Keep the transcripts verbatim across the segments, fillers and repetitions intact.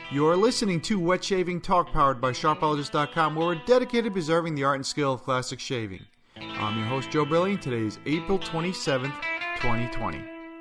You're listening to Wet Shaving Talk, powered by Sharpologist dot com, where we're dedicated to preserving the art and skill of classic shaving. I'm your host, Joe Brilliant. Today is April twenty-seventh, twenty twenty.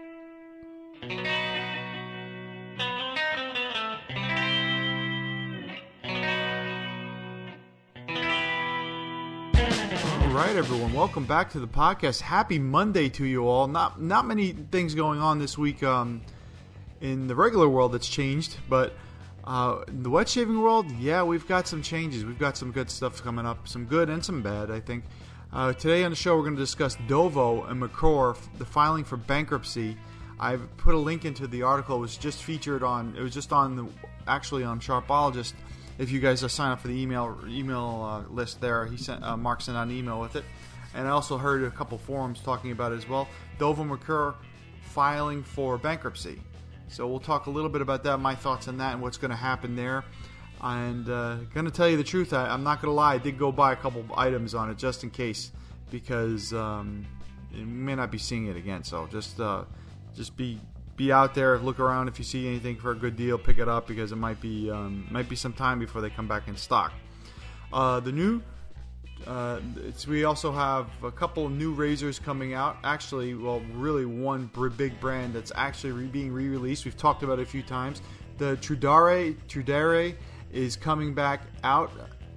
All right, everyone. Welcome back to the podcast. Happy Monday to you all. Not not many things going on this week um, in the regular world that's changed, but uh, in the wet shaving world, yeah, we've got some changes. We've got some good stuff coming up, some good and some bad, I think. Uh, today on the show, we're going to discuss Dovo and McClure, the filing for bankruptcy. I've put a link into the article. It was just featured on, it was just on the, actually on Sharpologist. If you guys uh, sign up for the email email uh, list there, he sent uh, Mark sent out an email with it. And I also heard a couple forums talking about it as well. Dovo McClure filing for bankruptcy. So we'll talk a little bit about that, my thoughts on that, and what's going to happen there. And uh, going to tell you the truth, I, I'm not going to lie, I did go buy a couple items on it just in case, because um, you may not be seeing it again. So just uh, just be be out there, look around. If you see anything for a good deal, pick it up, because it might be um, might be some time before they come back in stock. Uh, the new, uh, it's, we also have a couple of new razors coming out. Actually, well, really one big brand that's actually re- being re-released. We've talked about it a few times. The Trudare Trudare is coming back out.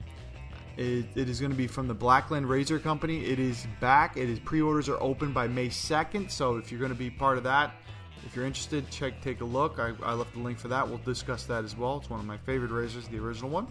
It, it is going to be from the Blackland Razor Company. It is back. It is pre-orders are open by May second. So if you're going to be part of that, if you're interested, check take a look. I, I left the link for that. We'll discuss that as well. It's one of my favorite razors, the original one.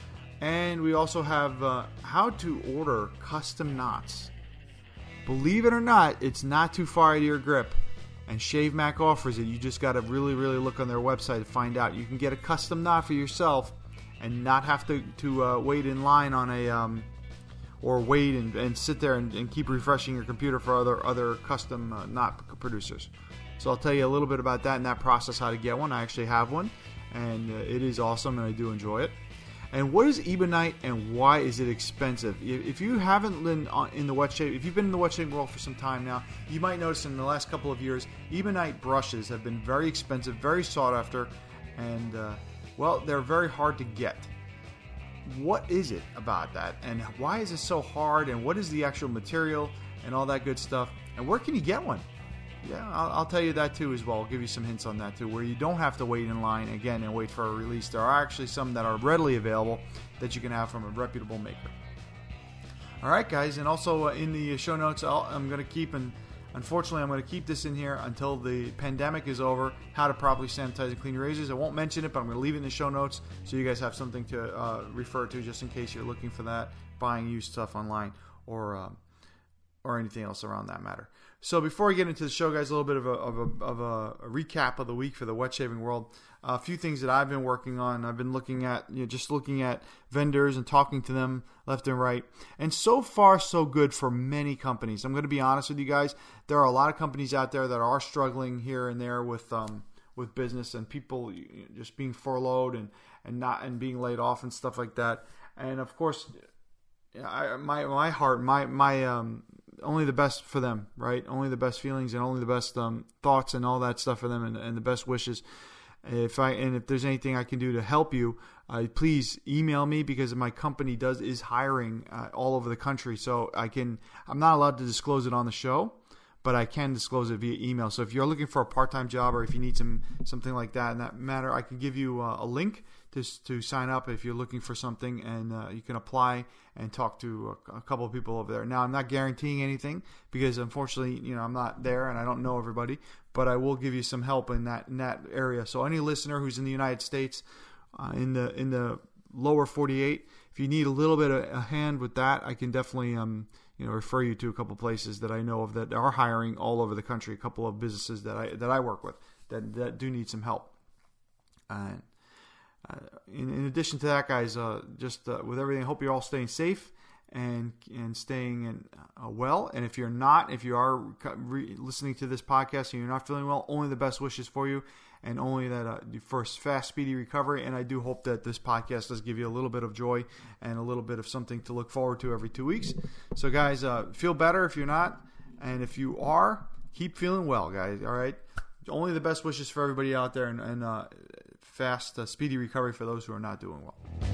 And we also have uh, how to order custom knots. Believe it or not, it's not too far out of your grip. And Shave Mac offers it. You just got to really, really look on their website to find out. You can get a custom knot for yourself and not have to, to uh, wait in line on a... Um, or wait and, and sit there and, and keep refreshing your computer for other, other custom uh, knot producers. So I'll tell you a little bit about that and that process, how to get one. I actually have one, and uh, it is awesome, and I do enjoy it. And what is Ebonite, and why is it expensive? If you haven't been in the wet shave, if you've been in the wet shaving world for some time now, you might notice in the last couple of years, Ebonite brushes have been very expensive, very sought after, and uh, well, they're very hard to get. What is it about that, and why is it so hard, and what is the actual material, and all that good stuff, and where can you get one? Yeah, I'll, I'll tell you that too as well. I'll give you some hints on that too, where you don't have to wait in line again and wait for a release. There are actually some that are readily available that you can have from a reputable maker. All right, guys, and also uh, in the show notes, I'll, I'm going to keep, and unfortunately, I'm going to keep this in here until the pandemic is over, how to properly sanitize and clean your razors. I won't mention it, but I'm going to leave it in the show notes so you guys have something to uh, refer to just in case you're looking for that, buying used stuff online, or um, or anything else around that matter. So before we get into the show, guys, a little bit of a, of a, of a, a recap of the week for the wet shaving world. Uh, a few things that I've been working on. I've been looking at, you know, just looking at vendors and talking to them left and right. And so far, so good for many companies. I'm going to be honest with you guys. There are a lot of companies out there that are struggling here and there with um, with business and people just being furloughed and, and not and being laid off and stuff like that. And of course, I, my my heart, my my um. only the best for them, right? Only the best feelings and only the best um, thoughts and all that stuff for them, and, and the best wishes. If I and if there's anything I can do to help you, uh, please email me, because my company does is hiring uh, all over the country. So I can I'm not allowed to disclose it on the show, but I can disclose it via email. So if you're looking for a part-time job, or if you need some something like that in that matter, I can give you uh, a link to to sign up if you're looking for something, and uh, you can apply and talk to a, a couple of people over there. Now, I'm not guaranteeing anything, because unfortunately, you know, I'm not there and I don't know everybody, but I will give you some help in that in that area. So any listener who's in the United States, uh, in the in the lower forty-eight, if you need a little bit of a hand with that, I can definitely um you know refer you to a couple places that I know of that are hiring all over the country. A couple of businesses that I that I work with that that do need some help. And Uh, in, in addition to that, guys, uh, just uh, with everything, I hope you're all staying safe and and staying in, uh, well. And if you're not, if you are re- listening to this podcast and you're not feeling well, only the best wishes for you, and only that uh, for fast, speedy recovery. And I do hope that this podcast does give you a little bit of joy and a little bit of something to look forward to every two weeks. So, guys, uh, feel better if you're not, and if you are, keep feeling well, guys. All right, only the best wishes for everybody out there, and, and uh, fast, uh, speedy recovery for those who are not doing well.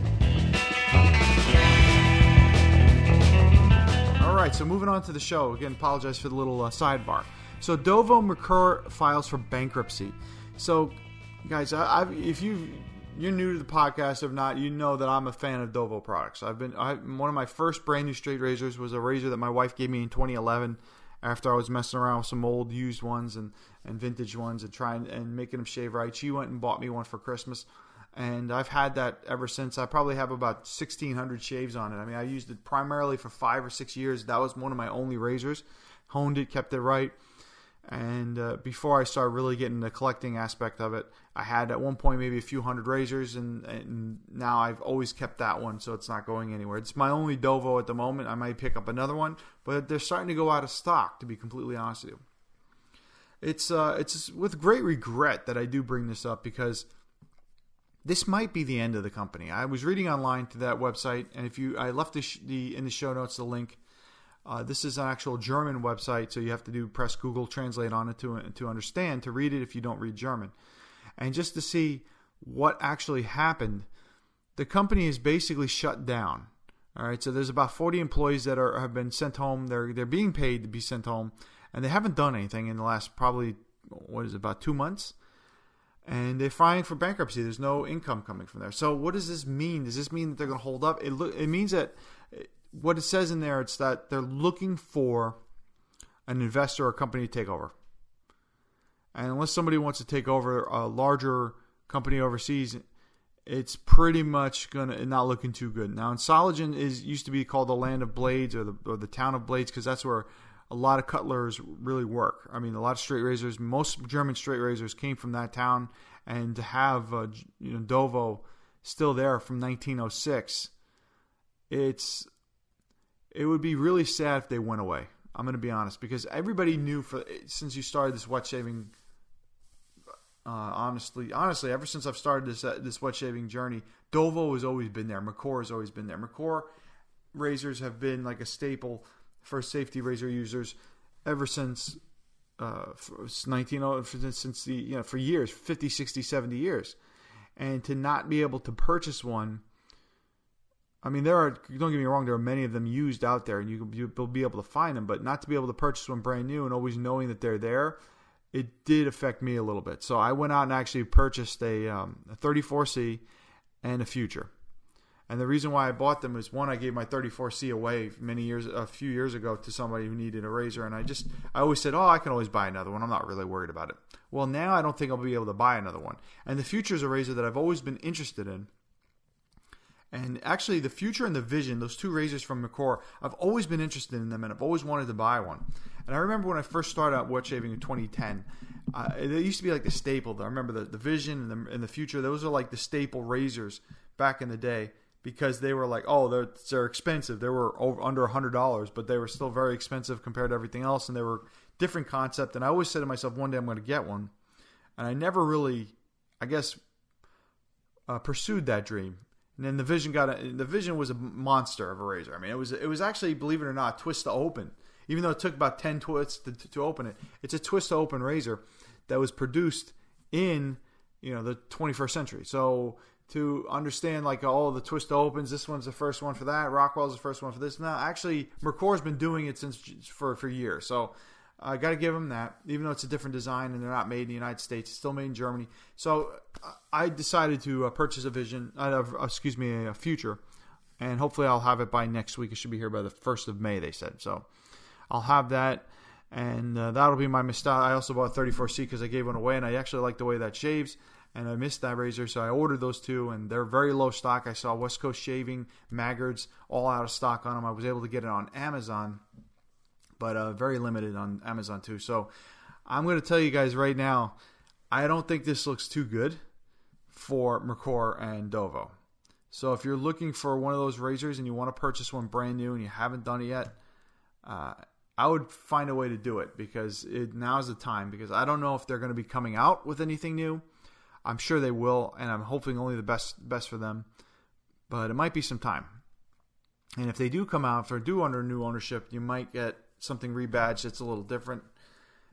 All right, so moving on to the show. Again, apologize for the little uh, sidebar. So Dovo Mercor files for bankruptcy. So, guys, I, I've, if you you're new to the podcast, if not, you know that I'm a fan of Dovo products. I've been I, one of my first brand new straight razors was a razor that my wife gave me in twenty eleven. After I was messing around with some old used ones and, and vintage ones and trying and making them shave right, she went and bought me one for Christmas. And I've had that ever since. I probably have about sixteen hundred shaves on it. I mean, I used it primarily for five or six years. That was one of my only razors. Honed it, kept it right. And uh, before I started really getting the collecting aspect of it, I had at one point maybe a few hundred razors, and, and now I've always kept that one, so it's not going anywhere. It's my only Dovo at the moment. I might pick up another one, but they're starting to go out of stock, to be completely honest with you. It's uh, it's with great regret that I do bring this up, because this might be the end of the company. I was reading online to that website, and if you, I left the, sh- the in the show notes the link. Uh, this is an actual German website, so you have to do press Google Translate on it to to understand, to read it if you don't read German. And just to see what actually happened, the company is basically shut down. All right, so there's about forty employees that are have been sent home. They're they're being paid to be sent home, and they haven't done anything in the last probably, what is it, about two months? And they're filing for bankruptcy. There's no income coming from there. So what does this mean? Does this mean that they're going to hold up? It lo- it means that what it says in there, it's that they're looking for an investor or company to take over. And unless somebody wants to take over a larger company overseas, it's pretty much gonna not looking too good. Now, Insolagen is used to be called the land of blades, or the or the town of blades, because that's where a lot of cutlers really work. I mean, a lot of straight razors, most German straight razors came from that town, and to have uh, you know Dovo still there from nineteen oh six, it's it would be really sad if they went away. I'm going to be honest, because everybody knew for since you started this wet shaving. Uh, honestly, honestly, ever since I've started this uh, this wet shaving journey, Dovo has always been there. Mercor has always been there. Mercor razors have been like a staple for safety razor users ever since uh, nineteen oh since the you know for years, fifty, sixty, seventy years, and to not be able to purchase one. I mean, there are, don't get me wrong, there are many of them used out there, and you, you'll be able to find them, but not to be able to purchase one brand new and always knowing that they're there, it did affect me a little bit. So I went out and actually purchased a, um, a thirty-four C and a Future. And the reason why I bought them is, one, I gave my thirty-four C away many years, a few years ago to somebody who needed a razor, and I just, I always said, oh, I can always buy another one. I'm not really worried about it. Well, now I don't think I'll be able to buy another one. And the Future is a razor that I've always been interested in. And actually, the Future and the Vision, those two razors from Mercor, I've always been interested in them, and I've always wanted to buy one. And I remember when I first started out wet shaving in twenty ten, uh, they used to be like the staple. I remember the, the Vision and the, and the Future, those are like the staple razors back in the day, because they were like, oh, they're, they're expensive. They were over, under one hundred dollars, but they were still very expensive compared to everything else, and they were different concept. And I always said to myself, one day I'm going to get one. And I never really, I guess, uh, pursued that dream. And then the Vision got a, the Vision was a monster of a razor. I mean, it was it was actually, believe it or not, twist to open. Even though it took about ten twists to, to, to open it, it's a twist to open razor that was produced in you know the twenty-first century. So to understand like all the twist to opens, this one's the first one for that. Rockwell's the first one for this. Now, actually, Mercor's been doing it since for for years. So I got to give them that, even though it's a different design and they're not made in the United States, it's still made in Germany. So I decided to uh, purchase a Vision, uh, excuse me, a Future, and hopefully I'll have it by next week. It should be here by the first of May, they said. So I'll have that, and uh, that'll be my mistake. I also bought thirty-four C because I gave one away, and I actually like the way that shaves, and I missed that razor, so I ordered those two, and they're very low stock. I saw West Coast Shaving, Maggards, all out of stock on them. I was able to get it on Amazon, but uh, very limited on Amazon too. So I'm going to tell you guys right now, I don't think this looks too good for Mercor and Dovo. So if you're looking for one of those razors and you want to purchase one brand new and you haven't done it yet, uh, I would find a way to do it, because it, now's the time, because I don't know if they're going to be coming out with anything new. I'm sure they will, and I'm hoping only the best best for them, but it might be some time. And if they do come out, if they do under new ownership, you might get something rebadged that's a little different.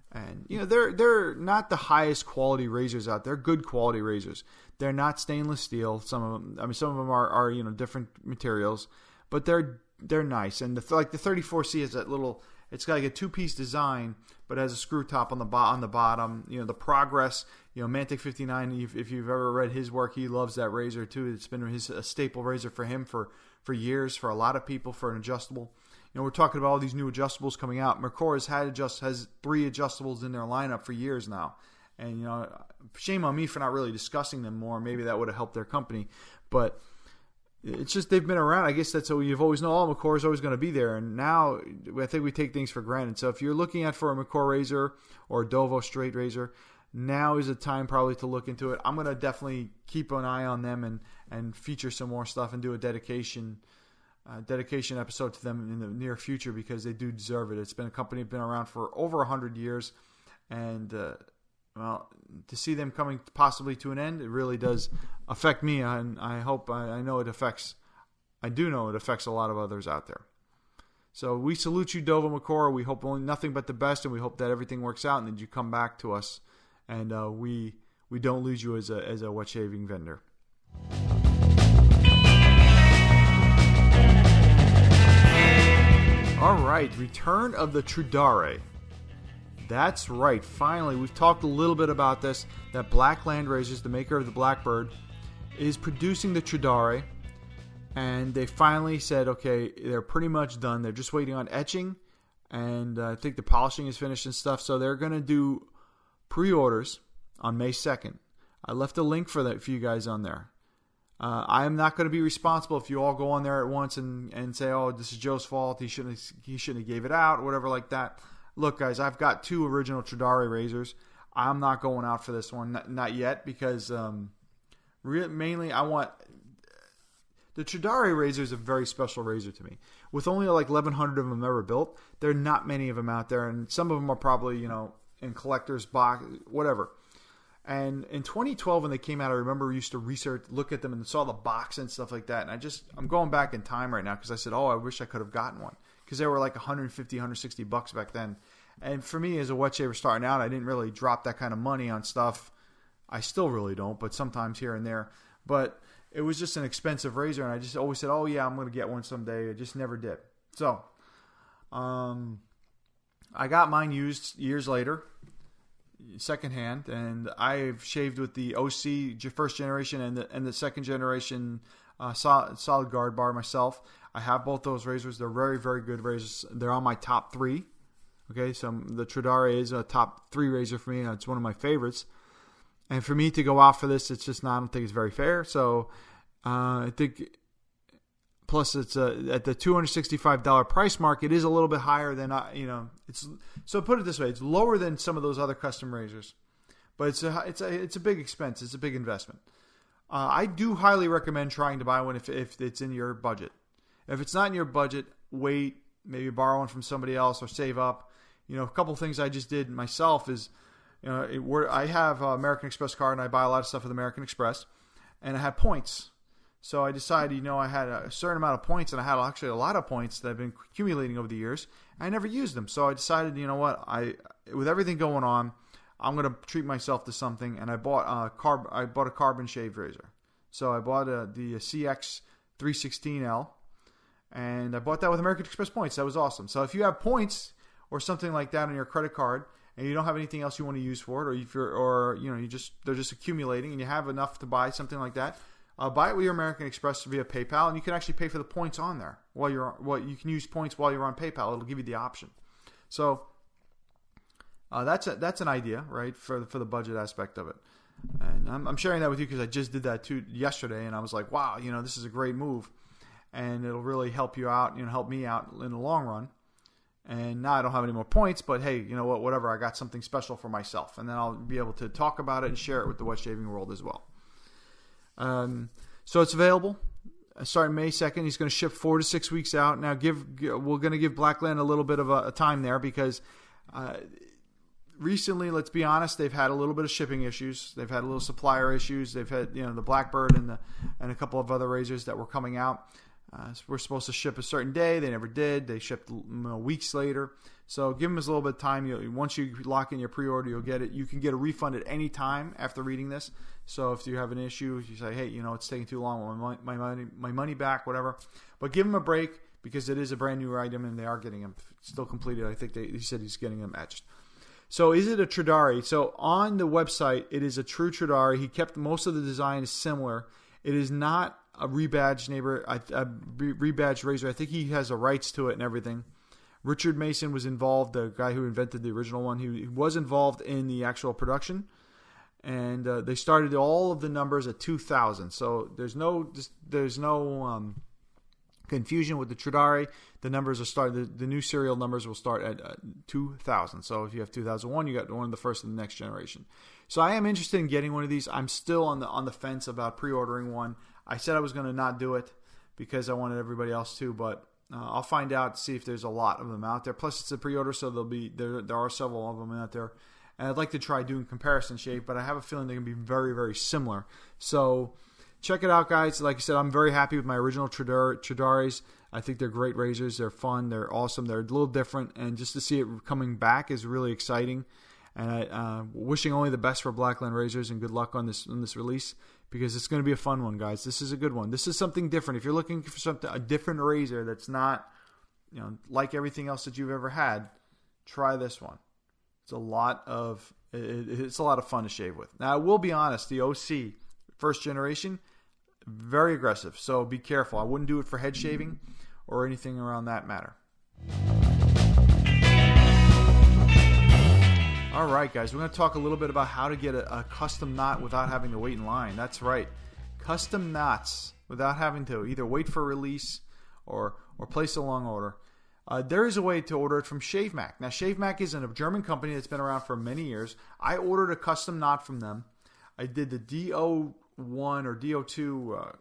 And you know they're they're not the highest quality razors out there. Good quality razors. They're not stainless steel. Some of them, I mean, some of them are, are you know different materials, but they're they're nice. And the, like the thirty-four C has that little. It's got like a two-piece design, but it has a screw top on the bo- on the bottom. You know the Progress. You know Mantic fifty-nine. If, if you've ever read his work, he loves that razor too. It's been his a staple razor for him for for years. For a lot of people, for an adjustable. You know, we're talking about all these new adjustables coming out. Mercor has had adjust has three adjustables in their lineup for years now, and you know, shame on me for not really discussing them more. Maybe that would have helped their company, but it's just they've been around. I guess that's what you've always known. Oh, Mercor is always going to be there, and now I think we take things for granted. So if you're looking at for a Mercor razor or a Dovo straight razor, now is the time probably to look into it. I'm going to definitely keep an eye on them and and feature some more stuff and do a dedication. Uh, dedication episode to them in the near future because they do deserve it. It's been a company that's been around for over one hundred years, and uh, well, to see them coming possibly to an end, it really does affect me, and I hope, I, I know it affects, I do know it affects a lot of others out there. So we salute you, Dovo Mercor. We hope only nothing but the best, and we hope that everything works out and that you come back to us, and uh, we we don't lose you as a as a wet shaving vendor. All right, return of the Trudare. That's right. Finally, we've talked a little bit about this. That Blackland Razors, the maker of the Blackbird, is producing the Trudare, and they finally said, okay, they're pretty much done. They're just waiting on etching, and uh, I think the polishing is finished and stuff. So they're going to do pre-orders on May second. I left a link for that for you guys on there. Uh, I am not going to be responsible if you all go on there at once and, and say, oh, this is Joe's fault. He shouldn't have, he shouldn't have gave it out or whatever like that. Look, guys, I've got two original Trudare razors. I'm not going out for this one, not, not yet, because um, re- mainly I want... The Trudare razor is a very special razor to me. With only like eleven hundred of them ever built, there are not many of them out there, and some of them are probably, you know, in collector's box, whatever. And in twenty twelve, when they came out, I remember we used to research, look at them, and saw the box and stuff like that. And I just, I'm going back in time right now because I said, oh, I wish I could have gotten one. Because they were like one hundred fifty, one hundred sixty bucks back then. And for me, as a wet shaver starting out, I didn't really drop that kind of money on stuff. I still really don't, but sometimes here and there. But it was just an expensive razor, and I just always said, oh, yeah, I'm going to get one someday. I just never did. So, um, I got mine used years later. Secondhand, and I've shaved with the O C first generation and the and the second generation uh, solid, solid guard bar myself. I have both those razors. They're very, very good razors. They're on my top three. Okay, so the Trudare is a top three razor for me. It's one of my favorites. And for me to go out for this, it's just not, I don't think it's very fair. So uh, I think, plus it's a, at the two hundred sixty-five dollars price mark, it is a little bit higher than, I, you know, it's, so put it this way, it's lower than some of those other custom razors, but it's a, it's a, it's a big expense. It's a big investment. Uh, I do highly recommend trying to buy one if, if it's in your budget. If it's not in your budget, wait, maybe borrow one from somebody else or save up. You know, a couple things I just did myself is, you know, it, where I have an American Express card and I buy a lot of stuff with American Express, and I had points. So I decided, you know, I had a certain amount of points, and I had actually a lot of points that I've been accumulating over the years. I never used them. So I decided, you know what, I with everything going on, I'm going to treat myself to something, and I bought a carb I bought a carbon shave razor. So I bought a, the C X three sixteen L, and I bought that with American Express points. That was awesome. So if you have points or something like that on your credit card, and you don't have anything else you want to use for it, or if you're, or you know, you just they're just accumulating, and you have enough to buy something like that, uh, buy it with your American Express via PayPal, and you can actually pay for the points on there while you're well. You can use points while you're on PayPal. It'll give you the option. So uh, that's a, that's an idea, right, for for the budget aspect of it. And I'm, I'm sharing that with you because I just did that too yesterday, and I was like, wow, you know, this is a great move, and it'll really help you out, you know, help me out in the long run. And now I don't have any more points, but hey, you know what, whatever, I got something special for myself. And then I'll be able to talk about it and share it with the wet shaving world as well. Um, so it's available. Starting May second, he's going to ship four to six weeks out. Now, give we're going to give Blackland a little bit of a, a time there because uh, recently, let's be honest, they've had a little bit of shipping issues. They've had a little supplier issues. They've had, you know, the Blackbird and the and a couple of other razors that were coming out. Uh, we're supposed to ship a certain day. They never did. They shipped you know, weeks later. So give them a little bit of time. You, once you lock in your pre-order, you'll get it. You can get a refund at any time after reading this. So if you have an issue, you say, hey, you know, it's taking too long. I want my, my money, my money back, whatever. But give them a break because it is a brand new item and they are getting them still completed. I think they, he said he's getting them etched. So is it a Tradari? So on the website, it is a true Tradari. He kept most of the design similar. It is not a rebadged neighbor, a, a rebadged razor. I think he has the rights to it and everything. Richard Mason was involved, the guy who invented the original one. He, he was involved in the actual production, and uh, they started all of the numbers at two thousand. So there's no there's no um, confusion with the Tradari. The numbers are started. The, the new serial numbers will start at uh, two thousand. So if you have two thousand one, you got one of the first in the next generation. So I am interested in getting one of these. I'm still on the on the fence about pre-ordering one. I said I was going to not do it because I wanted everybody else to, but uh, I'll find out, see if there's a lot of them out there. Plus, it's a pre-order, so there'll be there there are several of them out there. And I'd like to try doing comparison shape, but I have a feeling they're going to be very, very similar. So check it out, guys. Like I said, I'm very happy with my original Tradaris. I think they're great razors. They're fun. They're awesome. They're a little different, and just to see it coming back is really exciting. And I uh, wishing only the best for Blackland Razors, and good luck on this on this release, because it's going to be a fun one, guys. This is a good one. This is something different. If you're looking for something a different razor that's not, you know, like everything else that you've ever had, try this one. It's a lot of it, it's a lot of fun to shave with. Now, I will be honest, the O C first generation, very aggressive. So be careful. I wouldn't do it for head shaving or anything around that matter. All right, guys, we're going to talk a little bit about how to get a, a custom knot without having to wait in line. That's right. Custom knots without having to either wait for release or, or place a long order. Uh, there is a way to order it from ShaveMac. Now, ShaveMac is a German company that's been around for many years. I ordered a custom knot from them. I did the D O one or D O two uh,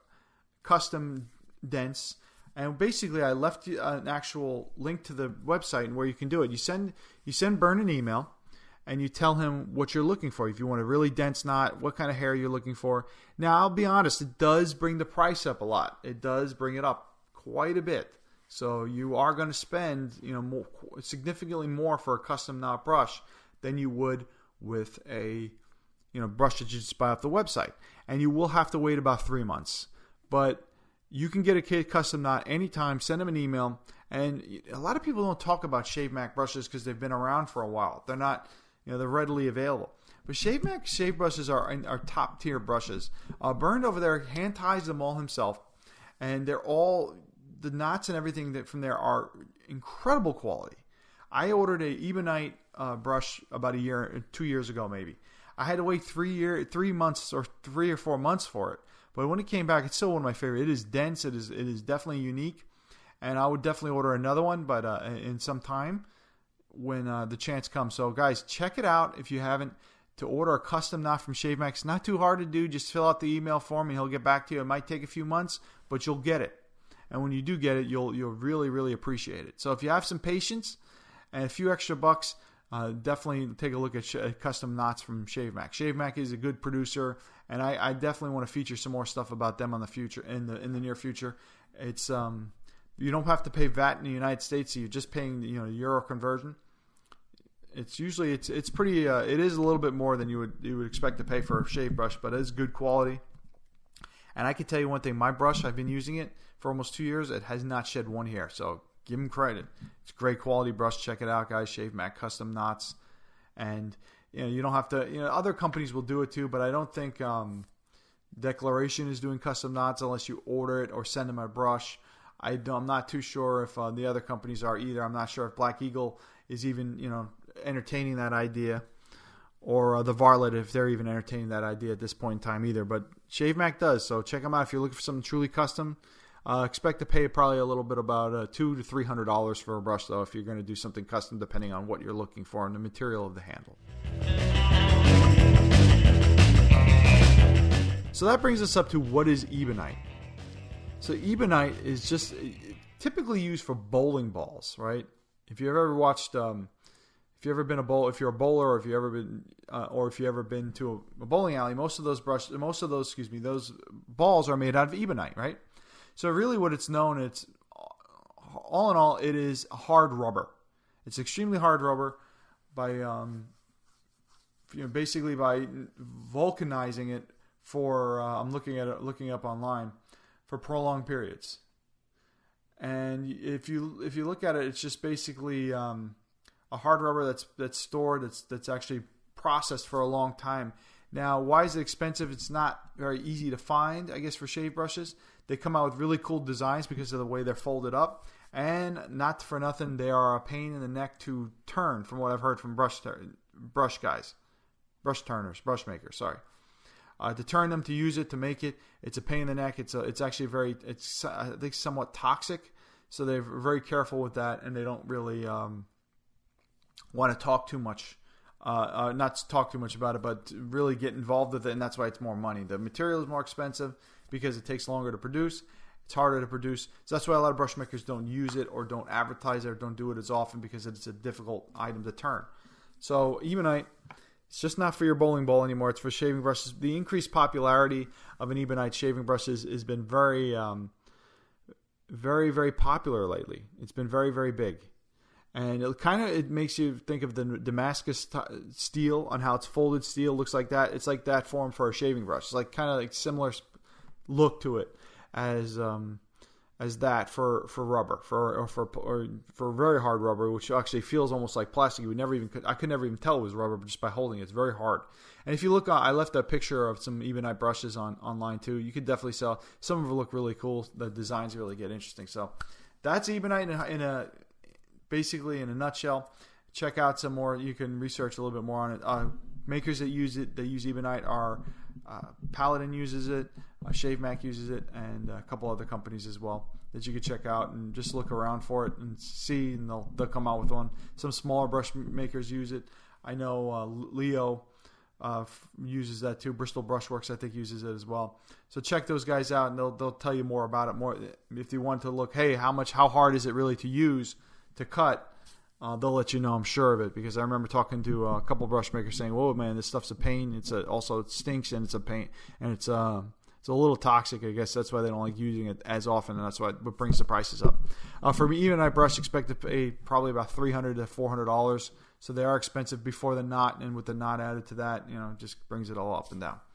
custom dents. And basically, I left an actual link to the website and where you can do it. You send, you send Bern an email, and you tell him what you're looking for. If you want a really dense knot, what kind of hair you're looking for. Now, I'll be honest, it does bring the price up a lot. It does bring it up quite a bit. So you are going to spend, you know, more, significantly more for a custom knot brush than you would with a, you know, brush that you just buy off the website. And you will have to wait about three months. But you can get a custom knot anytime. Send them an email. And a lot of people don't talk about ShaveMac brushes because they've been around for a while. They're not... You know, they're readily available. But ShaveMac shave brushes are, are top tier brushes. Uh, Bern over there hand ties them all himself, and they're all, the knots and everything that from there are incredible quality. I ordered a Ebonite uh, brush about a year, two years ago maybe. I had to wait three year, three months or three or four months for it. But when it came back, it's still one of my favorite. It is dense. It is it is definitely unique, and I would definitely order another one, but uh, in some time. When uh, the chance comes. So guys, check it out if you haven't, to order a custom knot from ShaveMac. It's not too hard to do. Just fill out the email form and he'll get back to you. It might take a few months, but you'll get it. And when you do get it, you'll you'll really, really appreciate it. So if you have some patience and a few extra bucks, uh, definitely take a look at sh- custom knots from ShaveMac. ShaveMac is a good producer, and I, I definitely want to feature some more stuff about them on the future in the in the near future. It's um you don't have to pay V A T in the United States, so you're just paying, you know, euro conversion. It's usually it's it's pretty uh, it is a little bit more than you would you would expect to pay for a shave brush, but it is good quality. And I can tell you one thing: my brush, I've been using it for almost two years. It has not shed one hair, so give them credit. It's a great quality brush. Check it out, guys. ShaveMac custom knots, and you know you don't have to. You know, other companies will do it too, but I don't think um, Declaration is doing custom knots unless you order it or send them a brush. I I'm not too sure if uh, the other companies are either. I'm not sure if Black Eagle is even, you know, entertaining that idea, or uh, the Varlet, if they're even entertaining that idea at this point in time either. But ShaveMac does, so check them out if you're looking for something truly custom. Uh, expect to pay probably a little bit about uh, two to three hundred dollars for a brush, though, if you're going to do something custom, depending on what you're looking for and the material of the handle. So that brings us up to, what is Ebonite? So Ebonite is just typically used for bowling balls, right? If you've ever watched, um, if you've ever been a bowl, if you're a bowler, or if you ever been, uh, or if you ever been to a, a bowling alley, most of those brush, most of those, excuse me, those balls are made out of Ebonite, right? So really what it's known, it's all in all, it is hard rubber. It's extremely hard rubber by, um, you know, basically by vulcanizing it for, uh, I'm looking at it, looking up online, for prolonged periods. And if you if you look at it, it's just basically um, a hard rubber that's that's stored, that's that's actually processed for a long time. Now, why is it expensive? It's not very easy to find, I guess, for shave brushes. They come out with really cool designs because of the way they're folded up. And not for nothing, they are a pain in the neck to turn, from what I've heard from brush brush guys, brush turners, brush makers, sorry. Uh, to turn them, to use it, to make it, it's a pain in the neck. It's a, it's actually very, it's I think somewhat toxic. So they're very careful with that, and they don't really um, want to talk too much. Uh, uh, not talk too much about it, but really get involved with it, and that's why it's more money. The material is more expensive because it takes longer to produce. It's harder to produce. So that's why a lot of brush makers don't use it or don't advertise it or don't do it as often, because it's a difficult item to turn. So Ebonite, it's just not for your bowling ball anymore. It's for shaving brushes. The increased popularity of an Ebonite shaving brush has, has been very, um, very, very popular lately. It's been very, very big. And it kind of it makes you think of the Damascus t- steel, on how it's folded steel looks like that. It's like that form for a shaving brush. It's like kind of like similar look to it as um, as that for, for rubber, for or for or for very hard rubber, which actually feels almost like plastic. You would never even I could never even tell it was rubber just by holding it. It's very hard. And if you look, I left a picture of some Ebonite brushes on online too. You could definitely sell. Some of them look really cool. The designs really get interesting. So that's Ebonite in a, in a basically in a nutshell. Check out some more. You can research a little bit more on it. Uh, makers that use it, that use Ebonite are uh, Paladin uses it, uh, Shave Mac uses it, and a couple other companies as well that you could check out and just look around for it and see, and they'll they'll come out with one. Some smaller brush makers use it. I know uh, Leo uh, uses that too. Bristol Brushworks, I think, uses it as well. So check those guys out, and they'll they'll tell you more about it. More if you want to look, hey, how much, how hard is it really to use, to cut? Uh, they'll let you know, I'm sure of it, because I remember talking to a couple brush makers saying, "Whoa, man, this stuff's a pain. It's a, also it stinks, and it's a pain, and it's uh, it's a little toxic. I guess that's why they don't like using it as often, and that's why it brings the prices up. Uh, for me, Ebonite brush, expect to pay probably about three hundred to four hundred dollars. So they are expensive before the knot, and with the knot added to that, you know, just brings it all up and down.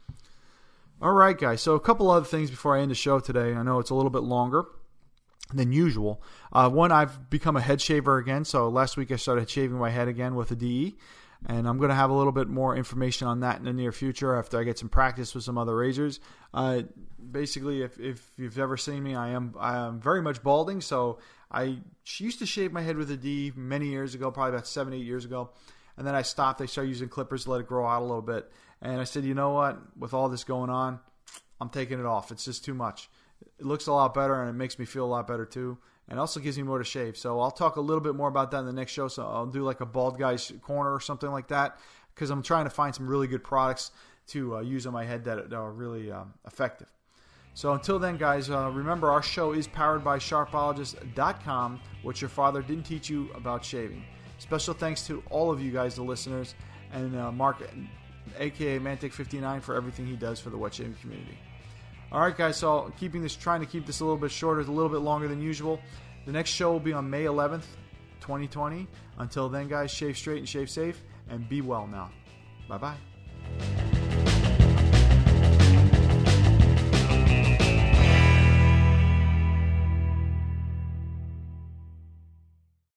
All right, guys. So a couple other things before I end the show today. I know it's a little bit longer than usual. Uh, one, I've become a head shaver again. So last week I started shaving my head again with a D E, and I'm going to have a little bit more information on that in the near future after I get some practice with some other razors. Uh, basically, if, if you've ever seen me, I am I am very much balding. So I used to shave my head with a D E many years ago, probably about seven, eight years ago, and then I stopped. I started using clippers to let it grow out a little bit, and I said, you know what? With all this going on, I'm taking it off. It's just too much. It looks a lot better, and it makes me feel a lot better too, and also gives me more to shave. So I'll talk a little bit more about that in the next show. So I'll do like a bald guy's corner or something like that, because I'm trying to find some really good products to uh, use on my head that, that are really um, effective. So until then, guys, uh, remember our show is powered by Sharpologist dot com, what your father didn't teach you about shaving. Special thanks to all of you guys, the listeners, and uh, Mark, a k a. Mantic fifty-nine, for everything he does for the wet shaving community. All right, guys, so keeping this, trying to keep this a little bit shorter, a little bit longer than usual. The next show will be on May eleventh, twenty twenty. Until then, guys, shave straight and shave safe, and be well now. Bye-bye.